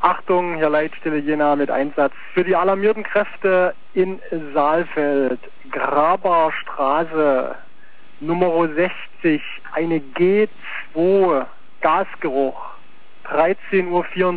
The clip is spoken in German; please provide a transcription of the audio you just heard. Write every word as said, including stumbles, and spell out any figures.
Achtung, hier Leitstelle Jena mit Einsatz. Für die alarmierten Kräfte in Saalfeld, Graberstraße, Nummer sechzig, eine G zwei, Gasgeruch, dreizehn Uhr vierundzwanzig.